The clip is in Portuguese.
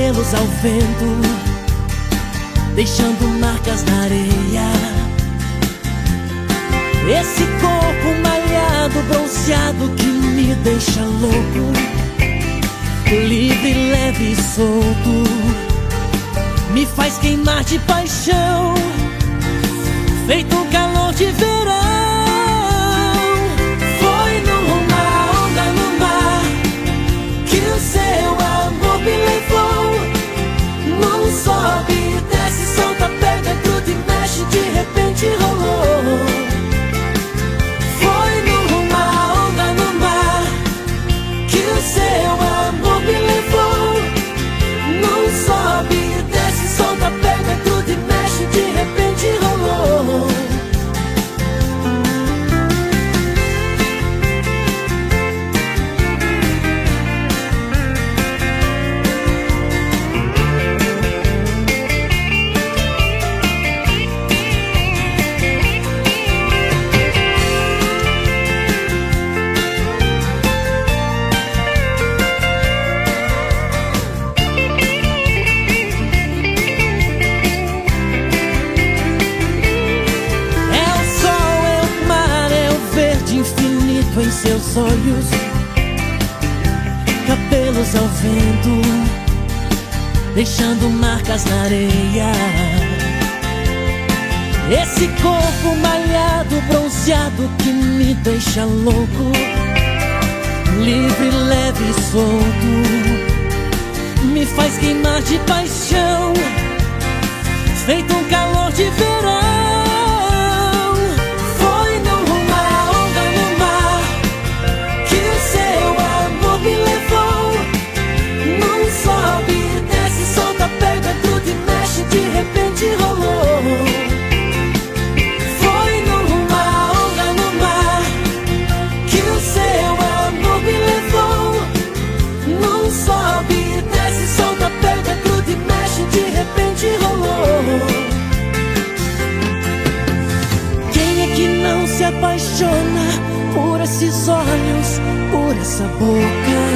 cabelos ao vento, deixando marcas na areia. Esse corpo malhado, bronzeado que me deixa louco, livre, leve e solto, me faz queimar de paixão, feito um calor de verão. Foi numa onda no mar que o seu amor me levou. Não sobe, desce, solta, pega, gruda e mexe, de repente rolou. Foi numa onda no mar que o seu amor me levou. Não sobe, desce, solta, pega, gruda e mexe, de repente rolou. Em seus olhos, cabelos ao vento, deixando marcas na areia. Esse corpo malhado, bronzeado que me deixa louco, livre, leve e solto, me faz queimar de paixão, feito um calor de verão. Me levou, não sobe, desce, solta, pega, gruda e mexe, de repente rolou. Foi numa onda no mar que o seu amor me levou. Não sobe, desce, solta, pega, gruda e mexe, de repente rolou. Quem é que não se apaixona por esses olhos, por essa boca?